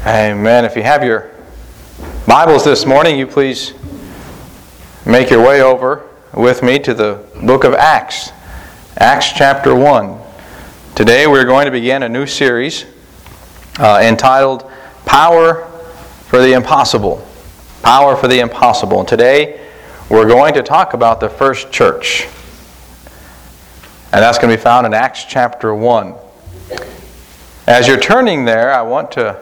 Amen. If you have your Bibles this morning, you please make your way over with me to the book of Acts. Acts chapter 1. Today we're going to begin a new series entitled Power for the Impossible. Power for the Impossible. And today we're going to talk about the first church. And that's going to be found in Acts chapter 1. As you're turning there, I want to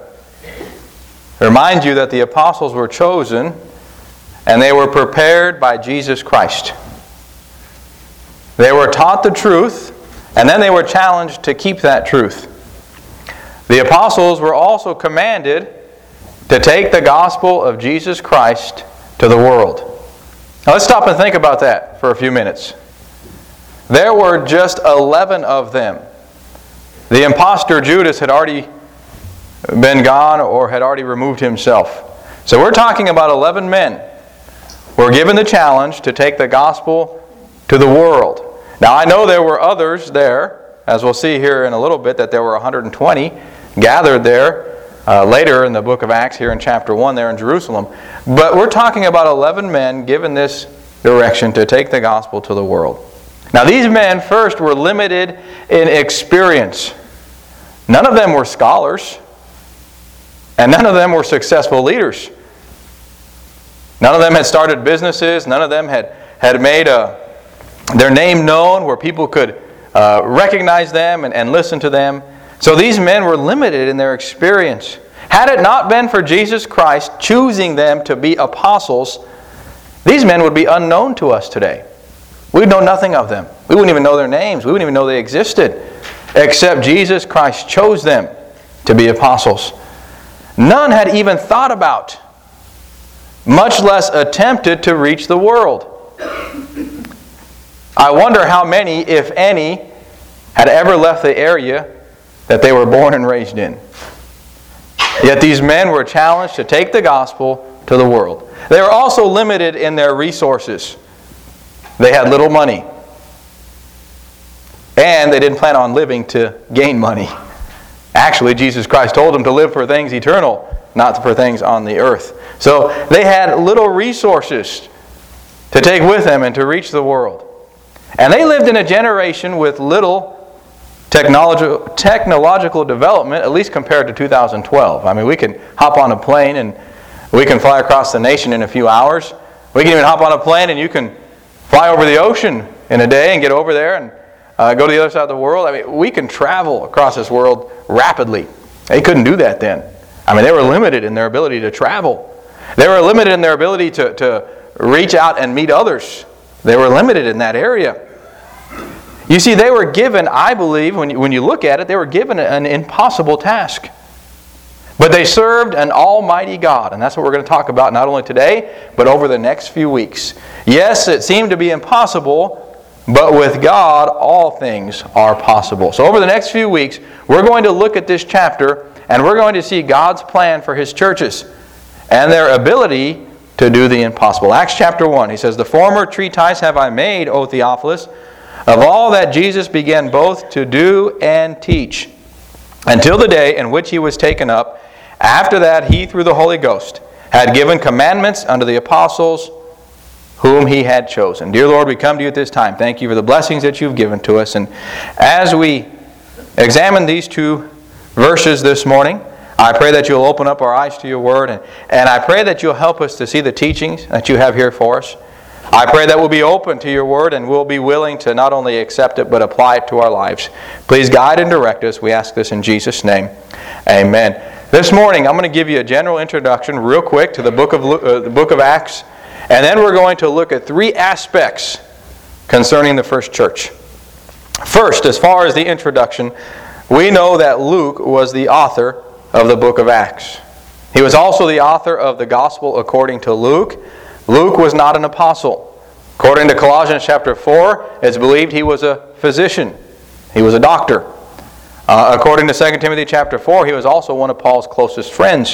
remind you that the apostles were chosen and they were prepared by Jesus Christ. They were taught the truth and then they were challenged to keep that truth. The apostles were also commanded to take the gospel of Jesus Christ to the world. Now let's stop and think about that for a few minutes. There were just 11 of them. The impostor Judas had already been gone or had already removed himself. So we're talking about 11 men who were given the challenge to take the gospel to the world. Now I know there were others there, as we'll see here in a little bit, that there were 120 gathered there later in the book of Acts here in chapter 1 there in Jerusalem. But we're talking about 11 men given this direction to take the gospel to the world. Now these men first were limited in experience. None of them were scholars. And none of them were successful leaders. None of them had started businesses. None of them had made their name known where people could recognize them and listen to them. So these men were limited in their experience. Had it not been for Jesus Christ choosing them to be apostles, these men would be unknown to us today. We'd know nothing of them. We wouldn't even know their names. We wouldn't even know they existed. Except Jesus Christ chose them to be apostles. None had even thought about, much less attempted to reach the world. I wonder how many, if any, had ever left the area that they were born and raised in. Yet these men were challenged to take the gospel to the world. They were also limited in their resources. They had little money. And they didn't plan on living to gain money. Actually, Jesus Christ told them to live for things eternal, not for things on the earth. So they had little resources to take with them and to reach the world. And they lived in a generation with little technological development, at least compared to 2012. I mean, we can hop on a plane and we can fly across the nation in a few hours. We can even hop on a plane and you can fly over the ocean in a day and get over there and go to the other side of the world. I mean, we can travel across this world rapidly. They couldn't do that then. I mean, they were limited in their ability to travel. They were limited in their ability to reach out and meet others. They were limited in that area. You see, they were given, I believe, when you look at it, they were given an impossible task. But they served an almighty God. And that's what we're going to talk about not only today, but over the next few weeks. Yes, it seemed to be impossible, but with God, all things are possible. So over the next few weeks, we're going to look at this chapter and we're going to see God's plan for His churches and their ability to do the impossible. Acts chapter 1, he says, "The former treatise have I made, O Theophilus, of all that Jesus began both to do and teach, until the day in which He was taken up. After that, He, through the Holy Ghost, had given commandments unto the apostles whom He had chosen." Dear Lord, we come to You at this time. Thank You for the blessings that You've given to us. And as we examine these two verses this morning, I pray that You'll open up our eyes to Your Word. And I pray that You'll help us to see the teachings that You have here for us. I pray that we'll be open to Your Word and we'll be willing to not only accept it, but apply it to our lives. Please guide and direct us. We ask this in Jesus' name. Amen. This morning, I'm going to give you a general introduction real quick to the book of Acts. And then we're going to look at three aspects concerning the first church. First, as far as the introduction, we know that Luke was the author of the book of Acts. He was also the author of the Gospel according to Luke. Luke was not an apostle. According to Colossians chapter 4, it's believed he was a physician. He was a doctor. According to 2 Timothy chapter 4, he was also one of Paul's closest friends.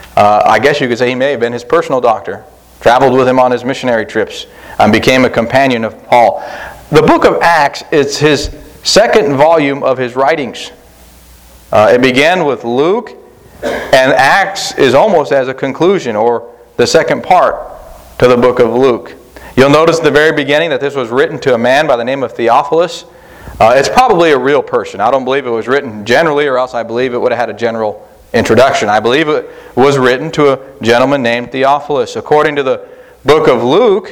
I guess you could say he may have been his personal doctor. Traveled with him on his missionary trips and became a companion of Paul. The book of Acts is his second volume of his writings. It began with Luke, And Acts is almost as a conclusion or the second part to the book of Luke. You'll notice at the very beginning that this was written to a man by the name of Theophilus. It's probably a real person. I don't believe it was written generally, or else I believe it would have had a general introduction. I believe it was written to a gentleman named Theophilus. According to the book of Luke,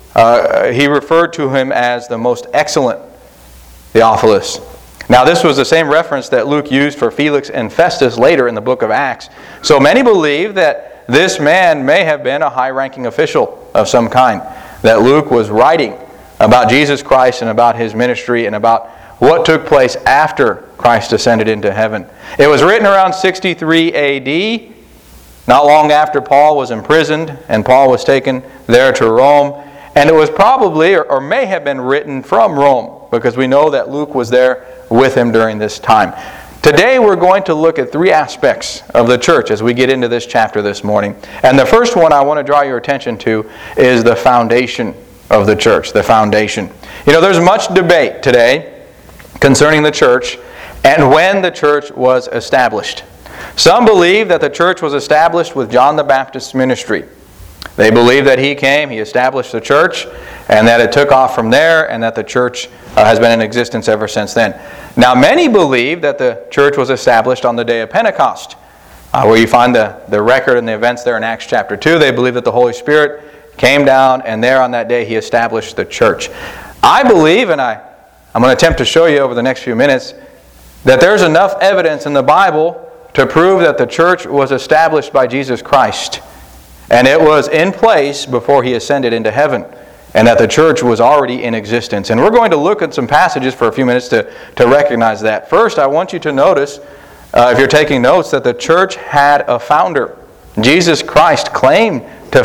he referred to him as the most excellent Theophilus. Now, this was the same reference that Luke used for Felix and Festus later in the book of Acts. So many believe that this man may have been a high-ranking official of some kind, that Luke was writing about Jesus Christ and about His ministry and about what took place after Christ ascended into heaven. It was written around 63 A.D., not long after Paul was imprisoned and Paul was taken there to Rome. And it was probably, or may have been written from Rome, because we know that Luke was there with him during this time. Today we're going to look at three aspects of the church as we get into this chapter this morning. And the first one I want to draw your attention to is the foundation of the church, the foundation. You know, there's much debate today concerning the church and when the church was established. Some believe that the church was established with John the Baptist's ministry. They believe that he came, he established the church, and that it took off from there, and that the church has been in existence ever since then. Now, many believe that the church was established on the day of Pentecost, where you find the record and the events there in Acts chapter 2. They believe that the Holy Spirit came down, and there on that day he established the church. I believe, and I'm going to attempt to show you over the next few minutes, that there's enough evidence in the Bible to prove that the church was established by Jesus Christ. And it was in place before He ascended into heaven. And that the church was already in existence. And we're going to look at some passages for a few minutes to recognize that. First, I want you to notice, if you're taking notes, that the church had a founder. Jesus Christ claimed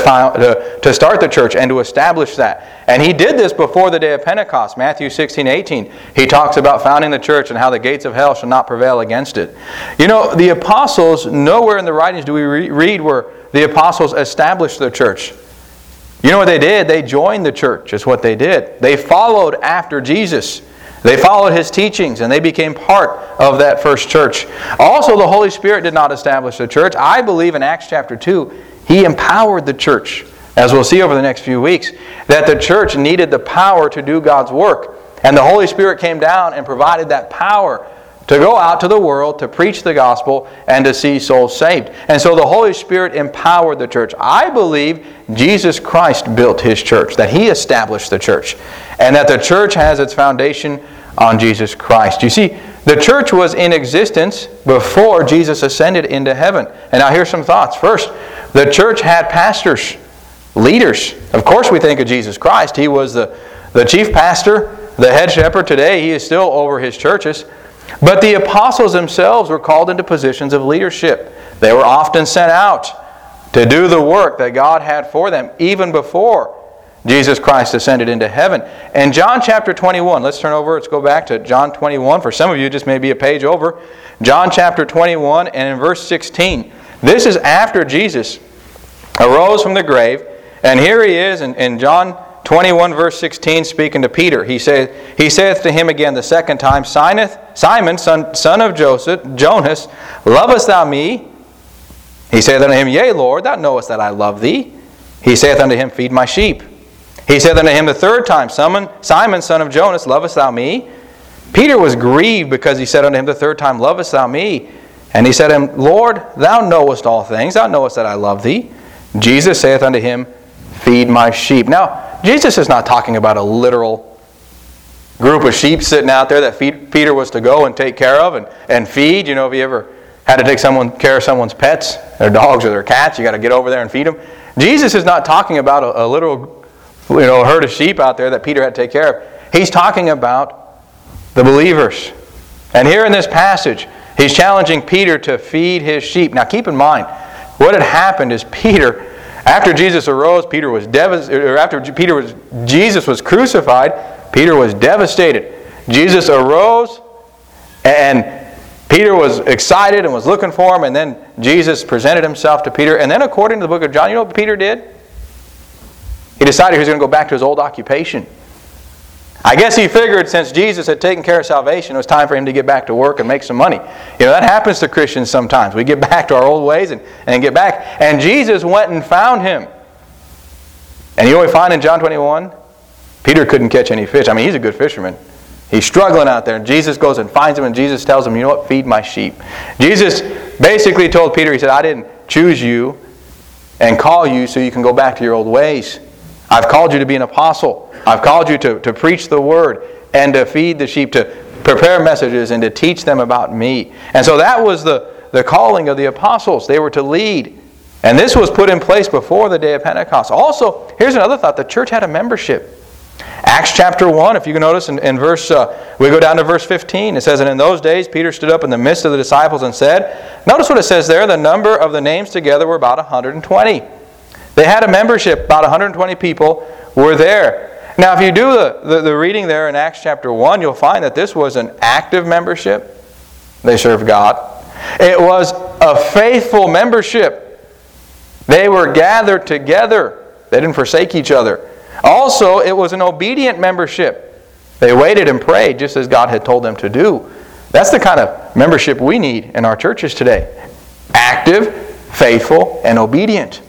to start the church and to establish that. And He did this before the day of Pentecost. Matthew 16:18. He talks about founding the church and how the gates of hell shall not prevail against it. You know, the apostles, nowhere in the writings do we read where the apostles established the church. You know what they did? They joined the church, is what they did. They followed after Jesus. They followed His teachings, and they became part of that first church. Also, the Holy Spirit did not establish the church. I believe in Acts chapter 2, He empowered the church, as we'll see over the next few weeks, that the church needed the power to do God's work. And the Holy Spirit came down and provided that power to go out to the world, to preach the gospel, and to see souls saved. And so the Holy Spirit empowered the church. I believe Jesus Christ built His church, that He established the church, and that the church has its foundation on Jesus Christ. You see, the church was in existence before Jesus ascended into heaven. And now here's some thoughts. First, the church had pastors, leaders. Of course we think of Jesus Christ. He was the chief pastor, the head shepherd. Today He is still over His churches. But the apostles themselves were called into positions of leadership. They were often sent out to do the work that God had for them, even before Jesus Christ ascended into heaven. In John chapter 21, let's turn over, let's go back to John 21. For some of you, just maybe a page over. John chapter 21 and in verse 16. This is after Jesus arose from the grave. And here He is in John 21 verse 16, speaking to Peter. He saith to him again the second time, Simon, son of Jonas, lovest thou me? He saith unto him, Yea, Lord, thou knowest that I love thee. He saith unto him, Feed my sheep. He saith unto him the third time, Simon, son of Jonas, lovest thou me? Peter was grieved because he said unto him the third time, Lovest thou me? And he said to him, Lord, thou knowest all things. Thou knowest that I love thee. Jesus saith unto him, Feed my sheep. Now, Jesus is not talking about a literal group of sheep sitting out there that Peter was to go and take care of and feed. You know, if you ever had to take care of someone's pets, their dogs or their cats, you got to get over there and feed them. Jesus is not talking about a literal herd of sheep out there that Peter had to take care of. He's talking about the believers. And here in this passage, He's challenging Peter to feed His sheep. Now keep in mind, what had happened is after Jesus arose, Jesus was crucified, Peter was devastated. Jesus arose, and Peter was excited and was looking for Him, and then Jesus presented Himself to Peter. And then according to the book of John, you know what Peter did? He decided he was going to go back to his old occupation. I guess he figured since Jesus had taken care of salvation, it was time for him to get back to work and make some money. You know, that happens to Christians sometimes. We get back to our old ways and get back. And Jesus went and found him. And you know what we find in John 21? Peter couldn't catch any fish. I mean, he's a good fisherman. He's struggling out there. And Jesus goes and finds him, and Jesus tells him, you know what, feed my sheep. Jesus basically told Peter, he said, I didn't choose you and call you so you can go back to your old ways. I've called you to be an apostle. I've called you to preach the Word and to feed the sheep, to prepare messages and to teach them about me. And so that was the calling of the apostles. They were to lead. And this was put in place before the day of Pentecost. Also, here's another thought. The church had a membership. Acts chapter 1, if you can notice in verse, we go down to verse 15. It says, and in those days Peter stood up in the midst of the disciples and said, notice what it says there, the number of the names together were about 120. They had a membership, about 120 people were there. Now if you do the reading there in Acts chapter 1, you'll find that this was an active membership. They served God. It was a faithful membership. They were gathered together. They didn't forsake each other. Also, it was an obedient membership. They waited and prayed just as God had told them to do. That's the kind of membership we need in our churches today. Active, faithful, and obedient.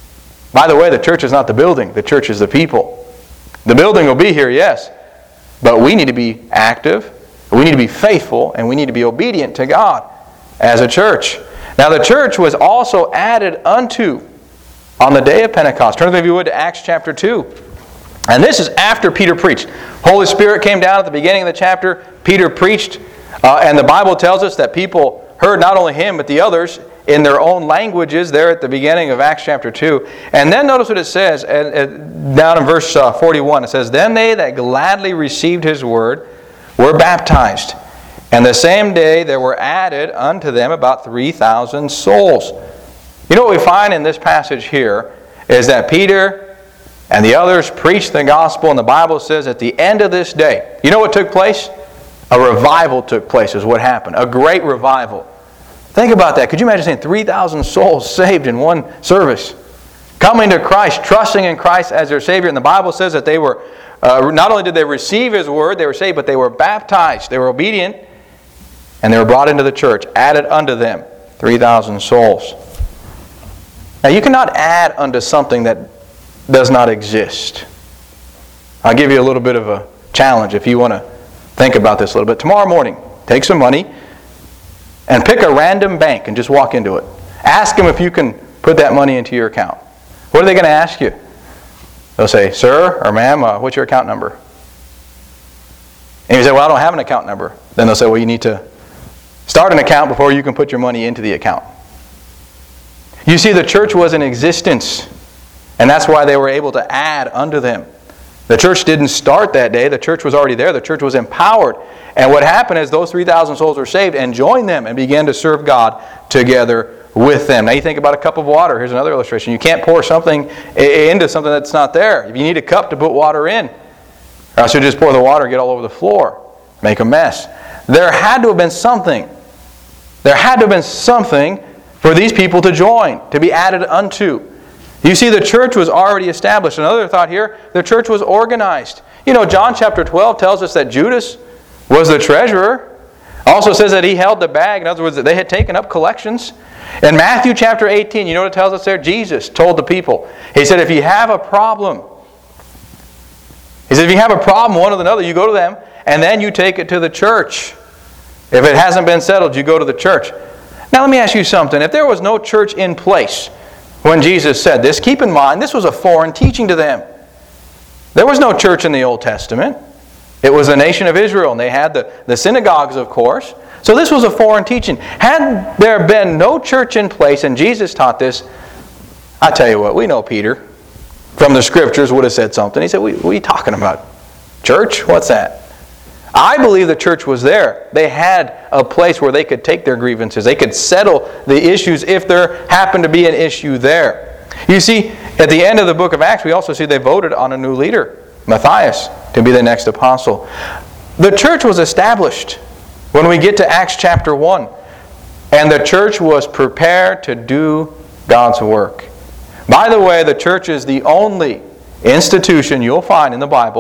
By the way, the church is not the building. The church is the people. The building will be here, yes. But we need to be active, we need to be faithful, and we need to be obedient to God as a church. Now the church was also added unto on the day of Pentecost. Turn with me, if you would, to Acts chapter 2. And this is after Peter preached. Holy Spirit came down at the beginning of the chapter. Peter preached. And the Bible tells us that people heard not only him, but the others in their own languages there at the beginning of Acts chapter 2. And then notice what it says down in verse 41. It says, then they that gladly received his word were baptized. And the same day there were added unto them about 3,000 souls. You know what we find in this passage here is that Peter and the others preached the gospel, and the Bible says at the end of this day, you know what took place? A revival took place is what happened. A great revival. Think about that. Could you imagine saying 3,000 souls saved in one service? Coming to Christ, trusting in Christ as their Savior. And the Bible says that they were, not only did they receive His Word, they were saved, but they were baptized. They were obedient, and they were brought into the church, added unto them 3,000 souls. Now you cannot add unto something that does not exist. I'll give you a little bit of a challenge if you want to think about this a little bit. Tomorrow morning, take some money and pick a random bank and just walk into it. Ask them if you can put that money into your account. What are they going to ask you? They'll say, sir or ma'am, what's your account number? And you say, well, I don't have an account number. Then they'll say, well, you need to start an account before you can put your money into the account. You see, the church was in existence, and that's why they were able to add unto them. The church didn't start that day. The church was already there. The church was empowered. And what happened is those 3,000 souls were saved and joined them and began to serve God together with them. Now you think about a cup of water. Here's another illustration. You can't pour something into something that's not there. If you need a cup to put water in, or else you just pour the water and get all over the floor, make a mess. There had to have been something. There had to have been something for these people to join, to be added unto. You see, the church was already established. Another thought here, the church was organized. You know, John chapter 12 tells us that Judas was the treasurer. Also says that he held the bag. In other words, that they had taken up collections. In Matthew chapter 18, you know what it tells us there? Jesus told the people. He said, if you have a problem, one with another, you go to them, and then you take it to the church. If it hasn't been settled, you go to the church. Now let me ask you something. If there was no church in place when Jesus said this, keep in mind, this was a foreign teaching to them. There was no church in the Old Testament. It was the nation of Israel, and they had the synagogues, of course. So this was a foreign teaching. Had there been no church in place, and Jesus taught this, I tell you what, we know Peter from the Scriptures would have said something. He said, what are you talking about? Church? What's that? I believe the church was there. They had a place where they could take their grievances. They could settle the issues if there happened to be an issue there. You see, at the end of the book of Acts, we also see they voted on a new leader, Matthias, to be the next apostle. The church was established when we get to Acts chapter 1. And the church was prepared to do God's work. By the way, the church is the only institution you'll find in the Bible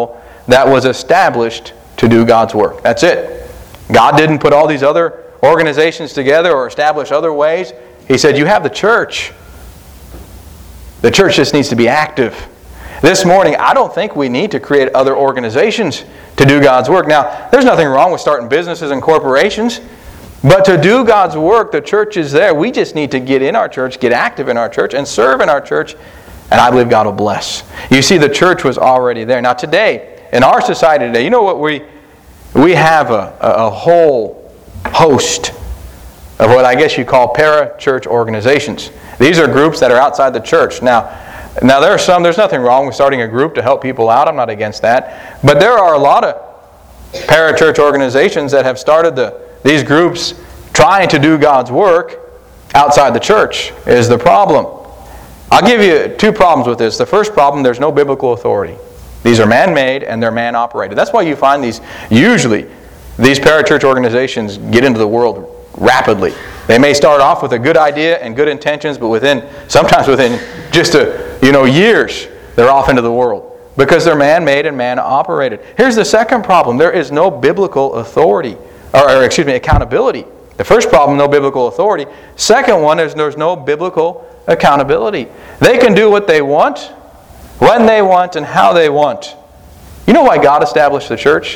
that was established to do God's work. That's it. God didn't put all these other organizations together or establish other ways. He said, you have the church. The church just needs to be active. This morning, I don't think we need to create other organizations to do God's work. Now, there's nothing wrong with starting businesses and corporations, but to do God's work, the church is there. We just need to get in our church, get active in our church, and serve in our church, and I believe God will bless. You see, the church was already there. Now today, in our society today, you know what we have a whole host of what I guess you call para-church organizations. These are groups that are outside the church. Now there's nothing wrong with starting a group to help people out. I'm not against that. But there are a lot of para-church organizations that have started these groups trying to do God's work outside the church is the problem. I'll give you two problems with this. The first problem, there's no biblical authority. These are man-made and they're man-operated. That's why you find these para-church organizations get into the world rapidly. They may start off with a good idea and good intentions, but sometimes within just years, they're off into the world because they're man-made and man-operated. Here's the second problem. There is no biblical authority, accountability. The first problem, no biblical authority. Second one is there's no biblical accountability. They can do what they want, when they want, and how they want. You know why God established the church?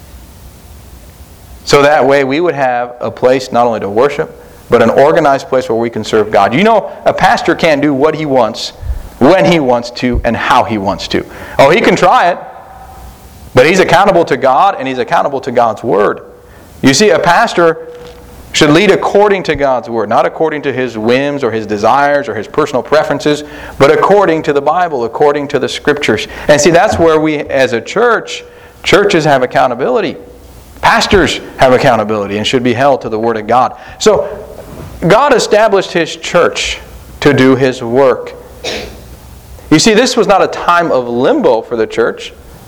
So that way we would have a place not only to worship, but an organized place where we can serve God. You know, a pastor can't do what he wants, when he wants to, and how he wants to. Oh, he can try it, but he's accountable to God, and he's accountable to God's Word. You see, a pastor should lead according to God's Word, not according to his whims or his desires or his personal preferences, but according to the Bible, according to the Scriptures. And see, that's where we, as a church, churches have accountability. Pastors have accountability and should be held to the Word of God. So, God established His church to do His work. You see, this was not a time of limbo for the church.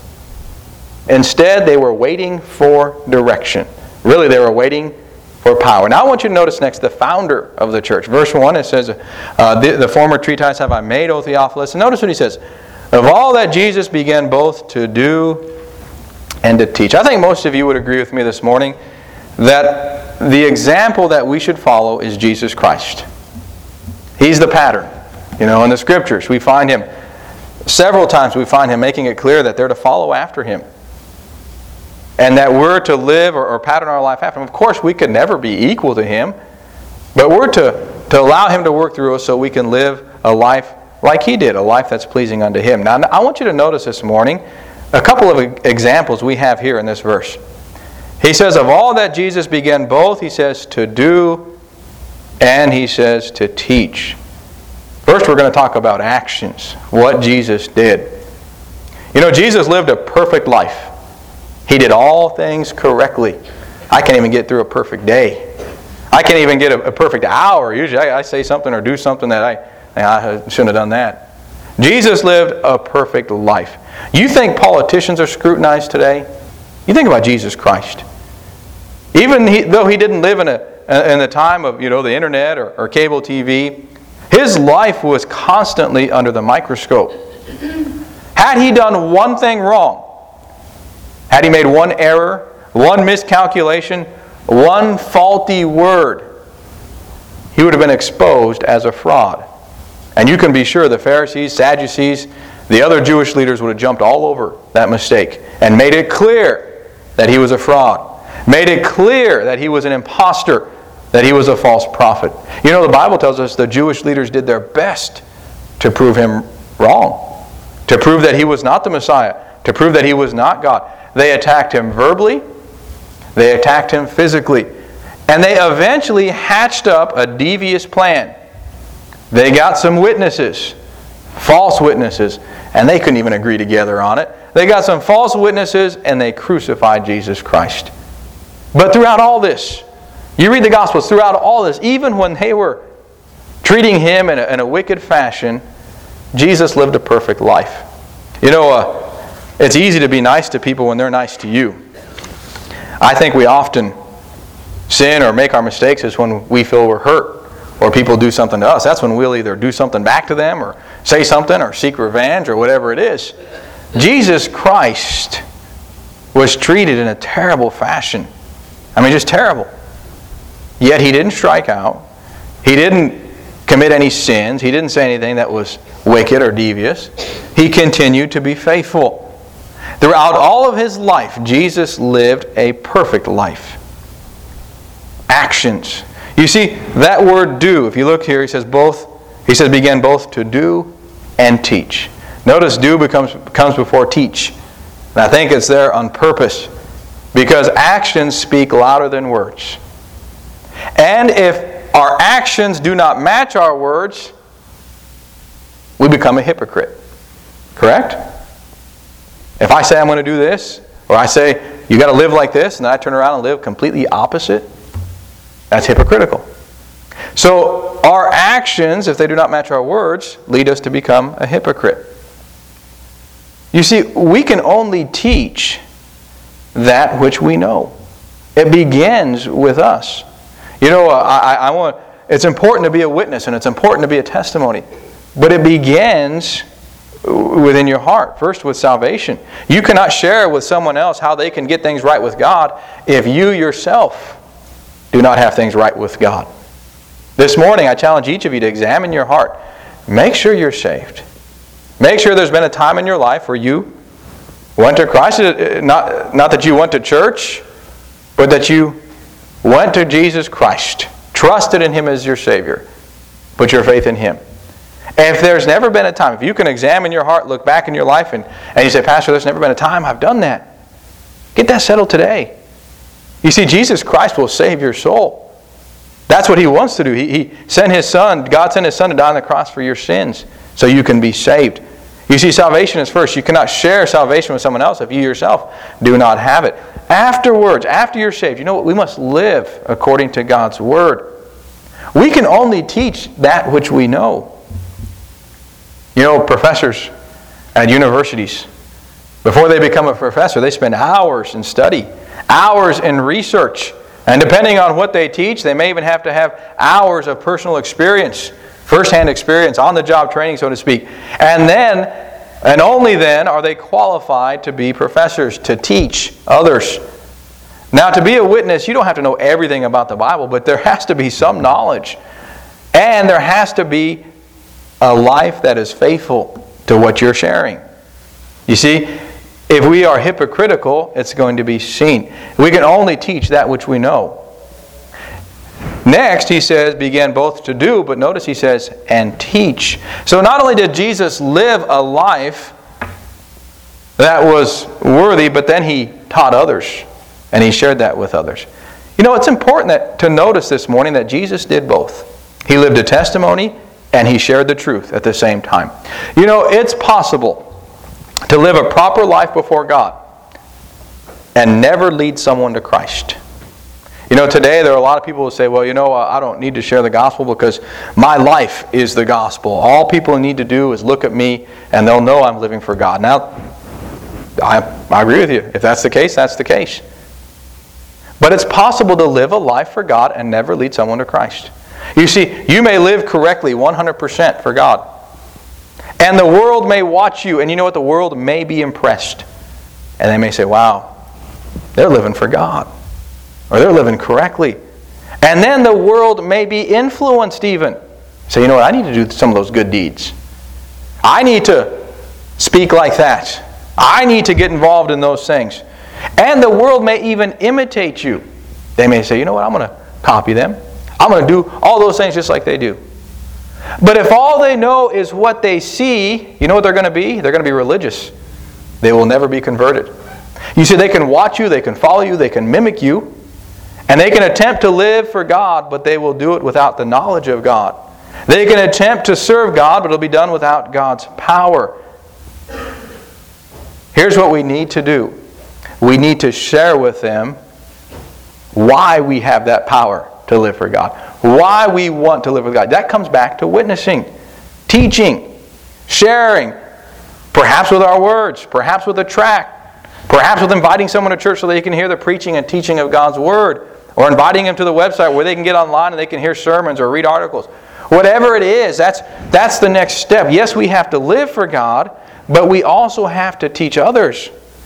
Instead, they were waiting for direction. Really, they were waiting for power. Now I want you to notice next the founder of the church. Verse 1, it says, the former treatise have I made, O Theophilus. And notice what he says. Of all that Jesus began both to do and to teach. I think most of you would agree with me this morning that the example that we should follow is Jesus Christ. He's the pattern. In the Scriptures, we find Him, several times we find Him making it clear that they're to follow after Him. And that we're to live or pattern our life after Him. Of course, we could never be equal to Him, but we're to allow Him to work through us so we can live a life like He did, a life that's pleasing unto Him. Now, I want you to notice this morning a couple of examples we have here in this verse. He says, of all that Jesus began both, He says, to do, and He says, to teach. First, we're going to talk about actions, what Jesus did. Jesus lived a perfect life. He did all things correctly. I can't even get through a perfect day. I can't even get a perfect hour. Usually I say something or do something that I shouldn't have done that. Jesus lived a perfect life. You think politicians are scrutinized today? You think about Jesus Christ. Even though He didn't live in the time of the internet or cable TV, His life was constantly under the microscope. Had He done one thing wrong, had He made one error, one miscalculation, one faulty word, He would have been exposed as a fraud. And you can be sure the Pharisees, Sadducees, the other Jewish leaders would have jumped all over that mistake and made it clear that He was a fraud. Made it clear that He was an imposter, that He was a false prophet. The Bible tells us the Jewish leaders did their best to prove Him wrong, to prove that He was not the Messiah, to prove that He was not God. They attacked Him verbally, they attacked Him physically, and they eventually hatched up a devious plan. They got some witnesses, false witnesses, and they couldn't even agree together on it. They got some false witnesses and they crucified Jesus Christ. But throughout all this, you read the Gospels, throughout all this, even when they were treating Him in a wicked fashion, Jesus lived a perfect life. It's easy to be nice to people when they're nice to you. I think we often sin or make our mistakes is when we feel we're hurt or people do something to us. That's when we'll either do something back to them or say something or seek revenge or whatever it is. Jesus Christ was treated in a terrible fashion. I mean, just terrible. Yet he didn't strike out. He didn't commit any sins. He didn't say anything that was wicked or devious. He continued to be faithful. Throughout all of his life, Jesus lived a perfect life. Actions. You see, that word do, if you look here, he says began both to do and teach. Notice do comes before teach. And I think it's there on purpose, because actions speak louder than words. And if our actions do not match our words, we become a hypocrite. Correct? If I say I'm going to do this, or I say you got to live like this, and then I turn around and live completely opposite, that's hypocritical. So our actions, if they do not match our words, lead us to become a hypocrite. You see, we can only teach that which we know. It begins with us. You know, it's important to be a witness, and it's important to be a testimony. But it begins within your heart, first with salvation. You cannot share with someone else how they can get things right with God if you yourself do not have things right with God. This morning, I challenge each of you to examine your heart. Make sure you're saved. Make sure there's been a time in your life where you went to Christ. Not that you went to church, but that you went to Jesus Christ, trusted in Him as your Savior, put your faith in Him. If there's never been a time, if you can examine your heart, look back in your life, and you say, Pastor, there's never been a time I've done that. Get that settled today. You see, Jesus Christ will save your soul. That's what He wants to do. He sent His Son, God sent His Son to die on the cross for your sins so you can be saved. You see, salvation is first. You cannot share salvation with someone else if you yourself do not have it. Afterwards, after you're saved, you know what? We must live according to God's Word. We can only teach that which we know. You know, professors at universities, before they become a professor, they spend hours in study, hours in research. And depending on what they teach, they may even have to have hours of personal experience, first-hand experience, on-the-job training, so to speak. And then, and only then, are they qualified to be professors, to teach others. Now, to be a witness, you don't have to know everything about the Bible, but there has to be some knowledge. And there has to be a life that is faithful to what you're sharing. You see, if we are hypocritical, it's going to be seen. We can only teach that which we know. Next, he says, began both to do, but notice he says, and teach. So not only did Jesus live a life that was worthy, but then He taught others, and He shared that with others. You know, it's important to notice this morning that Jesus did both. He lived a testimony, and He shared the truth at the same time. You know, it's possible to live a proper life before God and never lead someone to Christ. You know, today there are a lot of people who say, well, you know, I don't need to share the gospel because my life is the gospel. All people need to do is look at me and they'll know I'm living for God. Now, I agree with you. If that's the case, that's the case. But it's possible to live a life for God and never lead someone to Christ. You see, you may live correctly 100% for God. And the world may watch you, and you know what? The world may be impressed. And they may say, wow, they're living for God. Or they're living correctly. And then the world may be influenced even. Say, you know what? I need to do some of those good deeds. I need to speak like that. I need to get involved in those things. And the world may even imitate you. They may say, you know what? I'm going to copy them. I'm going to do all those things just like they do. But if all they know is what they see, you know what they're going to be? They're going to be religious. They will never be converted. You see, they can watch you, they can follow you, they can mimic you, and they can attempt to live for God, but they will do it without the knowledge of God. They can attempt to serve God, but it'll be done without God's power. Here's what we need to do. We need to share with them why we have that power to live for God. Why we want to live with God. That comes back to witnessing, teaching, sharing, perhaps with our words, perhaps with a tract, perhaps with inviting someone to church so they can hear the preaching and teaching of God's Word, or inviting them to the website where they can get online and they can hear sermons or read articles. Whatever it is, that's the next step. Yes, we have to live for God, but we also have to teach others.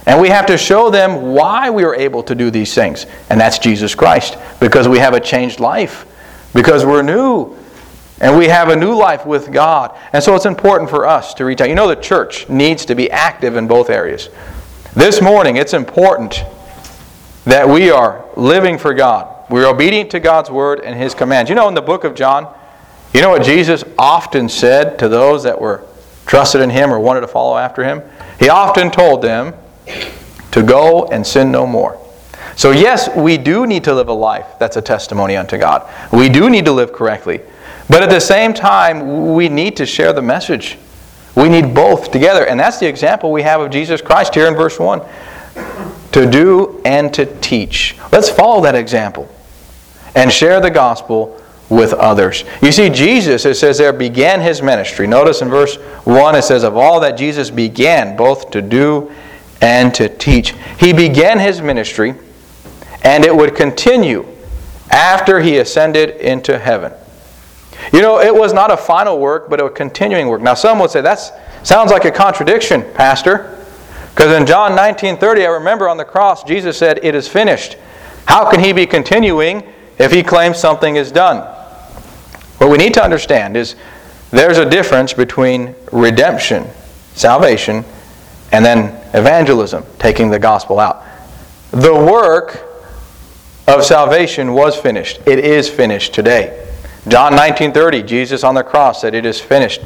And we have to show them why we are able to do these things. And that's Jesus Christ. Because we have a changed life. Because we're new. And we have a new life with God. And so it's important for us to reach out. You know, the church needs to be active in both areas. This morning, it's important that we are living for God. We're obedient to God's Word and His commands. You know, in the book of John, you know what Jesus often said to those that were trusted in Him or wanted to follow after Him? He often told them to go and sin no more. So yes, we do need to live a life that's a testimony unto God. We do need to live correctly. But at the same time, we need to share the message. We need both together. And that's the example we have of Jesus Christ here in verse 1. To do and to teach. Let's follow that example and share the gospel with others. You see, Jesus, it says there, began His ministry. Notice in verse 1 it says, of all that Jesus began, both to do and to teach. He began His ministry, and it would continue after He ascended into heaven. You know, it was not a final work, but a continuing work. Now some would say, that sounds like a contradiction, Pastor. Because in John 19:30, I remember on the cross, Jesus said, it is finished. How can He be continuing if He claims something is done? What we need to understand is there's a difference between redemption, salvation, and then evangelism, taking the gospel out. The work of salvation was finished. It is finished today. John 19:30, Jesus on the cross said, it is finished.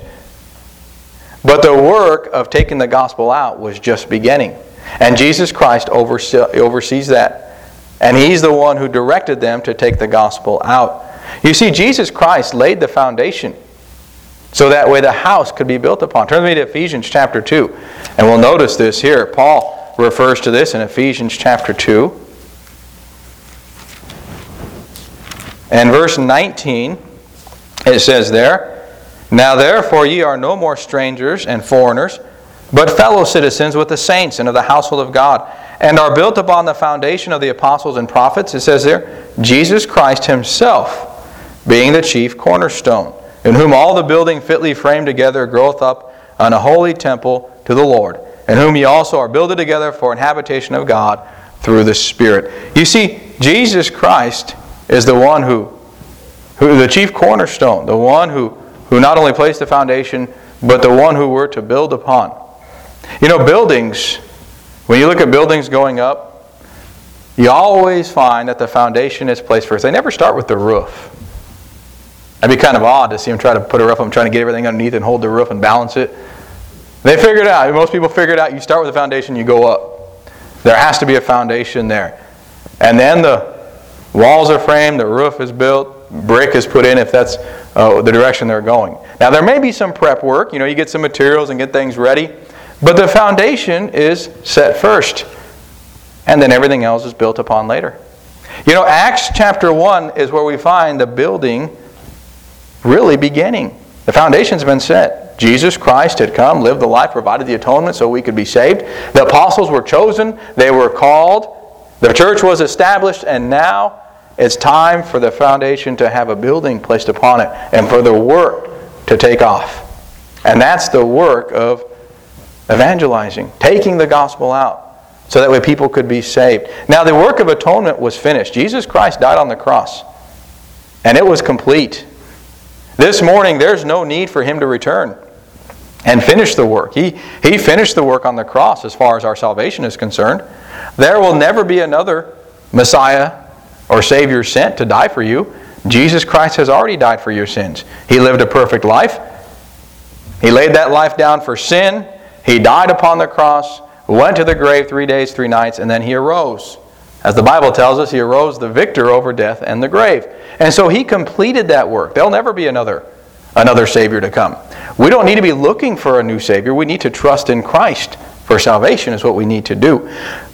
But the work of taking the gospel out was just beginning. And Jesus Christ oversees that. And He's the one who directed them to take the gospel out. You see, Jesus Christ laid the foundation so that way the house could be built upon. Turn with me to Ephesians chapter 2. And we'll notice this here. Paul refers to this in Ephesians chapter 2. And verse 19, it says there, now therefore ye are no more strangers and foreigners, but fellow citizens with the saints and of the household of God, and are built upon the foundation of the apostles and prophets. It says there, Jesus Christ Himself being the chief cornerstone, in whom all the building fitly framed together groweth up on a holy temple to the Lord, in whom ye also are builded together for an habitation of God through the Spirit. You see, Jesus Christ is the one who the chief cornerstone, the one who not only placed the foundation, but the one who we're to build upon. You know, buildings, when you look at buildings going up, you always find that the foundation is placed first. They never start with the roof. It'd be kind of odd to see them try to put a roof on, trying to get everything underneath and hold the roof and balance it. They figured it out. Most people figure it out. You start with the foundation, you go up. There has to be a foundation there. And then the walls are framed, the roof is built, brick is put in if that's the direction they're going. Now there may be some prep work. You know, you get some materials and get things ready. But the foundation is set first. And then everything else is built upon later. You know, Acts chapter 1 is where we find the building really beginning. The foundation's been set. Jesus Christ had come, lived the life, provided the atonement so we could be saved. The apostles were chosen. They were called. The church was established. And now it's time for the foundation to have a building placed upon it and for the work to take off. And that's the work of evangelizing, taking the gospel out so that way people could be saved. Now the work of atonement was finished. Jesus Christ died on the cross and it was complete. This morning there's no need for Him to return and finish the work. He finished the work on the cross as far as our salvation is concerned. There will never be another Messiah or Savior sent to die for you. Jesus Christ has already died for your sins. He lived a perfect life. He laid that life down for sin. He died upon the cross, went to the grave 3 days, 3 nights, and then He arose. As the Bible tells us, He arose the victor over death and the grave. And so He completed that work. There'll never be another Savior to come. We don't need to be looking for a new Savior. We need to trust in Christ for salvation is what we need to do.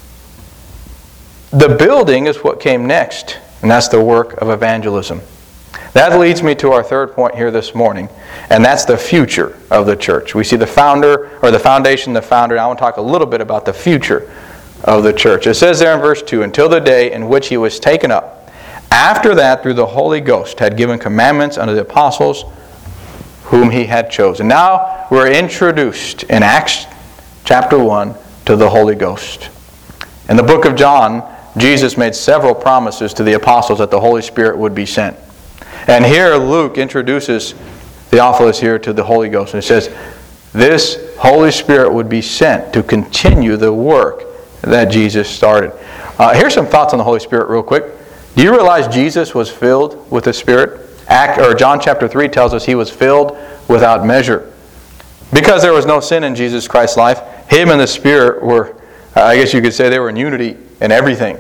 The building is what came next, and that's the work of evangelism. That leads me to our third point here this morning, and that's the future of the church. We see the founder, or the foundation, the founder. Now I want to talk a little bit about the future of the church. It says there in verse 2, until the day in which He was taken up. After that, through the Holy Ghost, had given commandments unto the apostles whom He had chosen. Now we're introduced in Acts chapter 1 to the Holy Ghost. In the book of John, Jesus made several promises to the apostles that the Holy Spirit would be sent. And here Luke introduces Theophilus here to the Holy Ghost. And it says, this Holy Spirit would be sent to continue the work that Jesus started. Here's some thoughts on the Holy Spirit real quick. Do you realize Jesus was filled with the Spirit? John chapter 3 tells us He was filled without measure. Because there was no sin in Jesus Christ's life, Him and the Spirit were, I guess you could say, they were in unity in everything.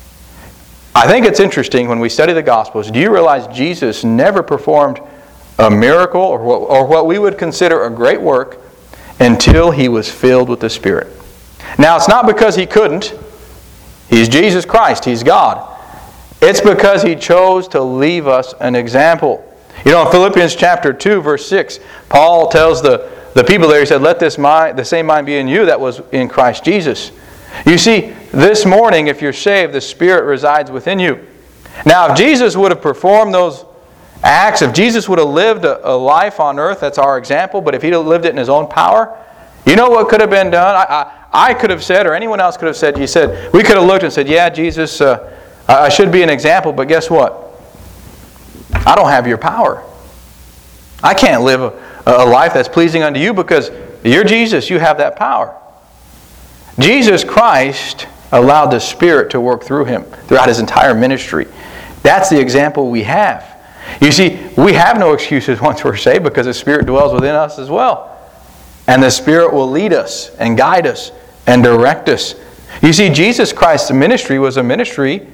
I think it's interesting when we study the Gospels. Do you realize Jesus never performed a miracle or what we would consider a great work until He was filled with the Spirit? Now, it's not because He couldn't. He's Jesus Christ. He's God. It's because He chose to leave us an example. You know, in Philippians chapter 2, verse 6, Paul tells the people there, he said, let the same mind be in you that was in Christ Jesus. You see, this morning, if you're saved, the Spirit resides within you. Now, if Jesus would have performed those acts, if Jesus would have lived a life on earth, that's our example, but if He'd have lived it in His own power, you know what could have been done? I could have said, or anyone else could have said, we could have looked and said, yeah, Jesus, I should be an example, but guess what? I don't have your power. I can't live a life that's pleasing unto you because you're Jesus, you have that power. Jesus Christ allowed the Spirit to work through Him throughout His entire ministry. That's the example we have. You see, we have no excuses once we're saved because the Spirit dwells within us as well. And the Spirit will lead us and guide us and direct us. You see, Jesus Christ's ministry was a ministry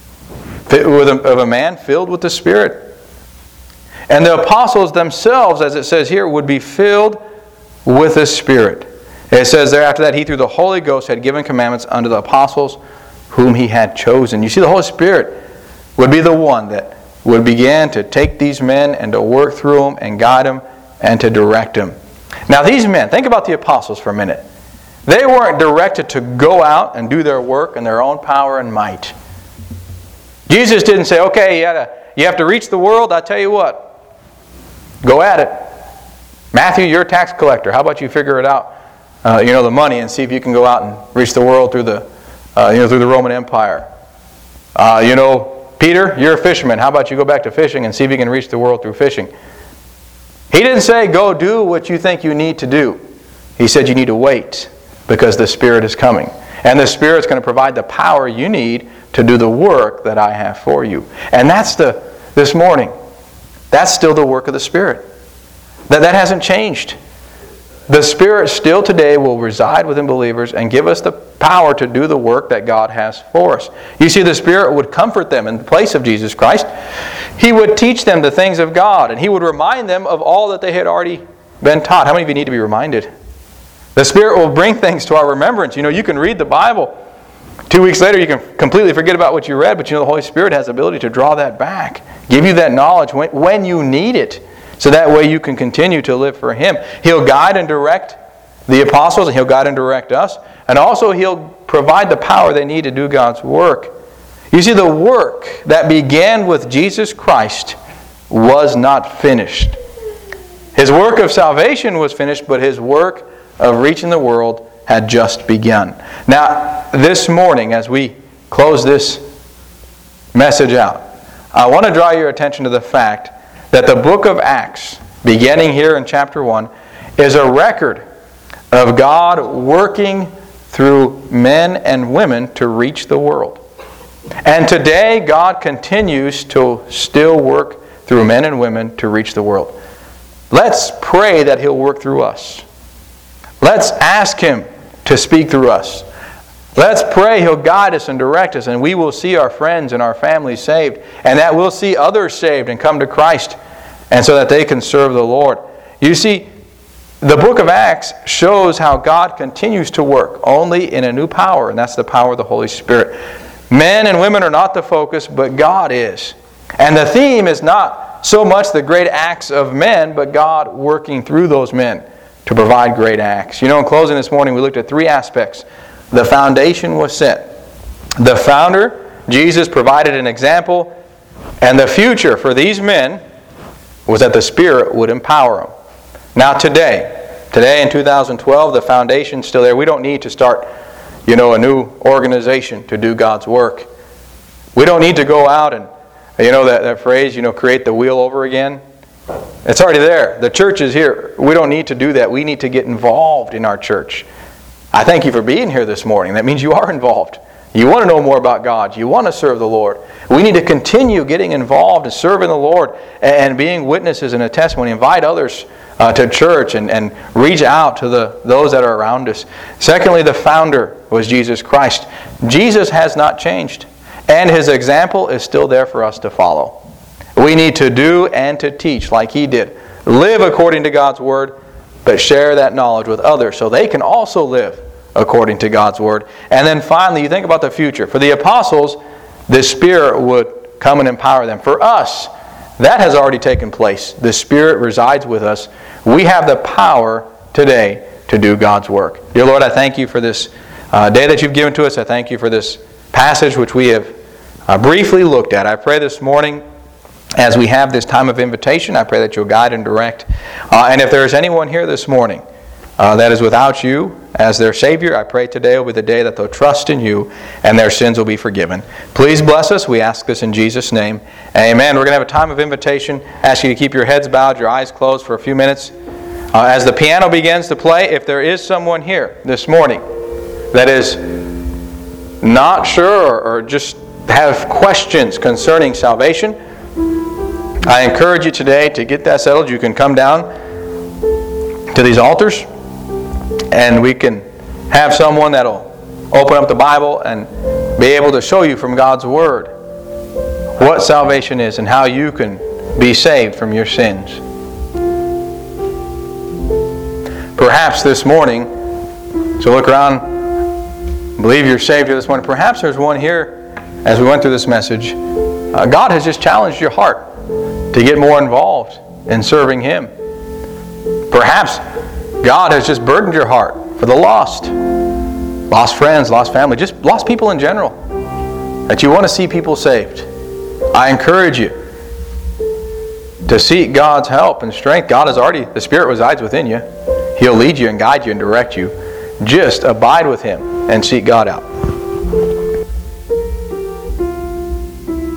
of a man filled with the Spirit. And the apostles themselves, as it says here, would be filled with the Spirit. It says there after that, He through the Holy Ghost had given commandments unto the apostles whom He had chosen. You see, the Holy Spirit would be the one that would begin to take these men and to work through them and guide them and to direct them. Now these men, think about the apostles for a minute. They weren't directed to go out and do their work in their own power and might. Jesus didn't say, okay, you have to reach the world. I tell you what, go at it. Matthew, you're a tax collector. How about you figure it out, the money, and see if you can go out and reach the world through the Roman Empire. Peter, you're a fisherman. How about you go back to fishing and see if you can reach the world through fishing? He didn't say, go do what you think you need to do. He said you need to wait because the Spirit is coming. And the Spirit's going to provide the power you need to do the work that I have for you. And that's this morning. That's still the work of the Spirit. That hasn't changed. The Spirit still today will reside within believers and give us the power to do the work that God has for us. You see, the Spirit would comfort them in the place of Jesus Christ. He would teach them the things of God, and He would remind them of all that they had already been taught. How many of you need to be reminded? The Spirit will bring things to our remembrance. You can read the Bible. 2 weeks later, you can completely forget about what you read, but the Holy Spirit has the ability to draw that back, give you that knowledge when you need it. So that way you can continue to live for Him. He'll guide and direct the apostles, and He'll guide and direct us. And also He'll provide the power they need to do God's work. You see, the work that began with Jesus Christ was not finished. His work of salvation was finished, but His work of reaching the world had just begun. Now, this morning, as we close this message out, I want to draw your attention to the fact that the book of Acts, beginning here in chapter 1, is a record of God working through men and women to reach the world. And today, God continues to still work through men and women to reach the world. Let's pray that He'll work through us. Let's ask Him to speak through us. Let's pray He'll guide us and direct us, and we will see our friends and our families saved, and that we'll see others saved and come to Christ, and so that they can serve the Lord. You see, the book of Acts shows how God continues to work, only in a new power, and that's the power of the Holy Spirit. Men and women are not the focus, but God is. And the theme is not so much the great acts of men, but God working through those men to provide great acts. In closing this morning, we looked at 3 aspects. The foundation was set. The founder, Jesus, provided an example, and the future for these men was that the Spirit would empower them. Now today in 2012, the foundation's still there. We don't need to start, a new organization to do God's work. We don't need to go out and, that phrase, create the wheel over again. It's already there. The church is here. We don't need to do that. We need to get involved in our church. I thank you for being here this morning. That means you are involved. You want to know more about God. You want to serve the Lord. We need to continue getting involved and serving the Lord and being witnesses and a testimony. Invite others to church and reach out to those that are around us. Secondly, the founder was Jesus Christ. Jesus has not changed, and His example is still there for us to follow. We need to do and to teach like He did. Live according to God's Word, but share that knowledge with others so they can also live according to God's Word. And then finally, you think about the future. For the apostles, the Spirit would come and empower them. For us, that has already taken place. The Spirit resides with us. We have the power today to do God's work. Dear Lord, I thank you for this day that you've given to us. I thank you for this passage which we have briefly looked at. I pray this morning, as we have this time of invitation, I pray that you'll guide and direct. And if there is anyone here this morning that is without you as their Savior, I pray today will be the day that they'll trust in you and their sins will be forgiven. Please bless us. We ask this in Jesus' name. Amen. We're going to have a time of invitation. I ask you to keep your heads bowed, your eyes closed for a few minutes. As the piano begins to play, if there is someone here this morning that is not sure or just have questions concerning salvation, I encourage you today to get that settled. You can come down to these altars and we can have someone that'll open up the Bible and be able to show you from God's Word what salvation is and how you can be saved from your sins. Perhaps this morning, so look around, believe you're saved here this morning. Perhaps there's one here as we went through this message. God has just challenged your heart to get more involved in serving Him. Perhaps God has just burdened your heart for the lost. Lost friends, lost family, just lost people in general. That you want to see people saved. I encourage you to seek God's help and strength. The Spirit resides within you. He'll lead you and guide you and direct you. Just abide with Him and seek God out.